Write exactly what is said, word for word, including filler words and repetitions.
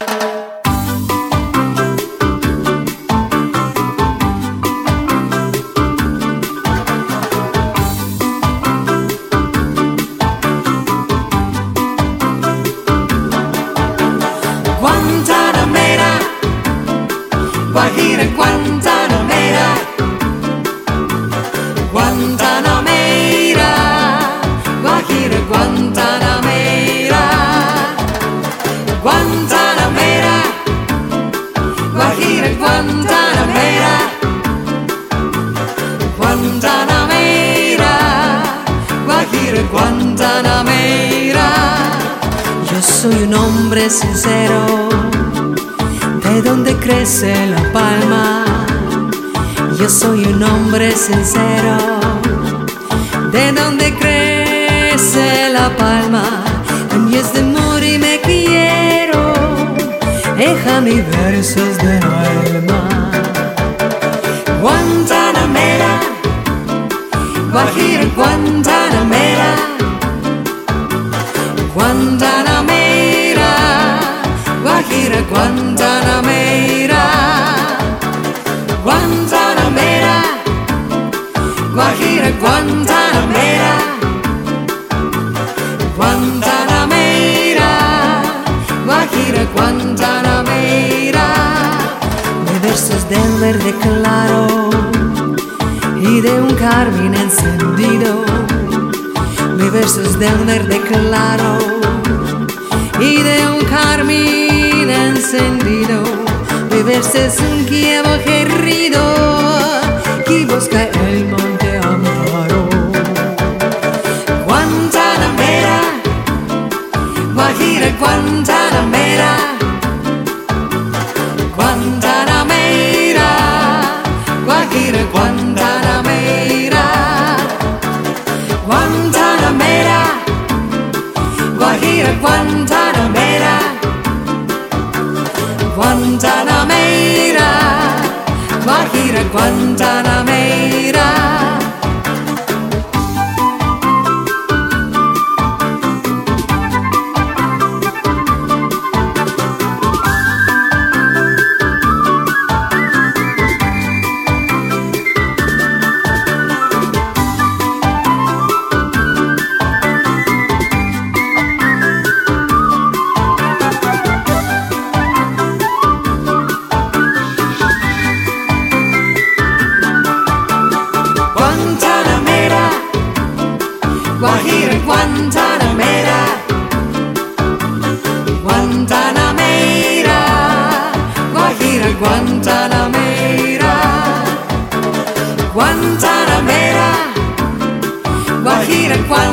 Guantanamera, Guajira, Guantanamera, Guantanamera, Guajira, Guantanamera, Guantanamera, Guajira, Guantanamera, Guantanamera, Guajira, Guantanamera. Yo soy un hombre sincero, de donde crece la palma. Yo soy un hombre sincero, de donde crece la palma. Años de amor y me quiero, deja mis versos del alma. Guantanamera, Guajira, Guantanamera, Guantanamera, Guajira, Guantanamera, Guantanamera, Guajira, Guantanamera, Guantanamera, Guajira, Guantanamera. De versos del verde claro y de un carmín encendido. De versos del verde claro y de un carmín encendido. Mi verso es un Kievo querido que busca el monte Amparo. Guantanamera, Guajira, Guantanamera, Guantanamera, Guajira, Guantanamera, Guantanamera, Guajira, Guantanamera, Guantanamera, Guajira, Guantanamera. Guajira, Guantanamera, Guantanamera, Guajira, Guantanamera, Guantanamera, Guajira, Guantanamera.